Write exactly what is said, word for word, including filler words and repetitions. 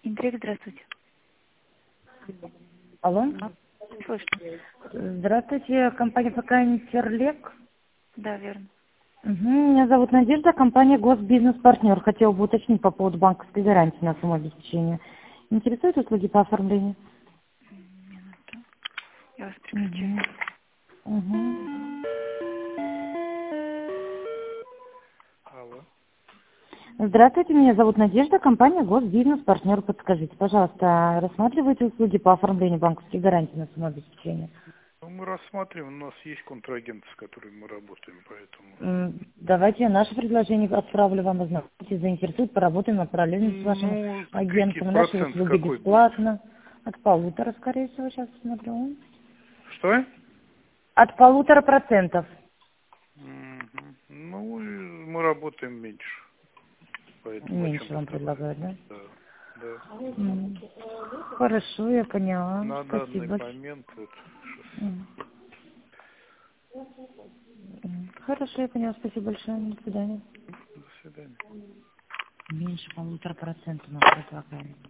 Интриг, здравствуйте. Алло. А, слышно. Здравствуйте, компания ПК «Интерлек». Да, верно. Угу. Меня зовут Надежда, компания «Госбизнес-партнер». Хотела бы уточнить по поводу банковской гарантии на самообеспечение. Интересуют услуги по оформлению? Минуту. Я вас переключаю. Угу. Угу. Алло. Здравствуйте, меня зовут Надежда, компания «Госбизнес-партнер». Подскажите, пожалуйста, рассматриваете услуги по оформлению банковской гарантии на самообеспечение? Ну, мы рассматриваем, у нас есть контрагенты, с которыми мы работаем, поэтому... М, Давайте я наше предложение отправлю вам, ознакомьтесь, заинтересует, поработаем на параллельно с вашим Ну, какие агентом. Наши процент услуги какой будет? бесплатно. От полутора, скорее всего, сейчас смотрю. Что? От полутора процентов. Мгм. Ну, и мы работаем меньше, поэтому о чем Меньше вам разговаривать? предлагают, да? Да, да. М, Хорошо, я поняла. На данный Спасибо. момент вот сейчас. М, м, Хорошо, я поняла. Спасибо большое. До свидания. До свидания. Меньше полутора процентов нам предлагают.